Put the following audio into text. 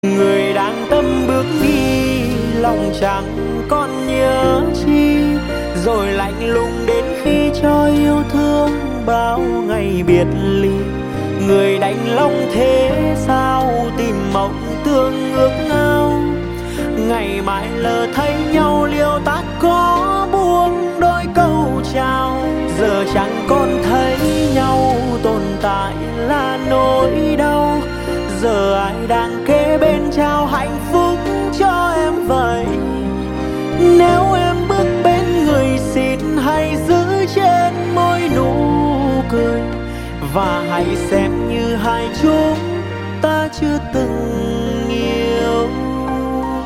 Người đang tâm bước đi, lòng chẳng còn nhớ chi, rồi lạnh lùng đến khi cho yêu thương bao ngày biệt ly. Người đành lòng thế sao tìm mộng tương ước ao, ngày mai lờ thấy nhau liêu ta có buông đôi câu chào. Giờ chẳng còn thấy nhau tồn tại là nỗi đau, giờ ai đang kế bên trao hạnh phúc cho em vậy. Nếu em bước bên người xin hãy giữ trên môi nụ cười, và hãy xem như hai chúng ta chưa từng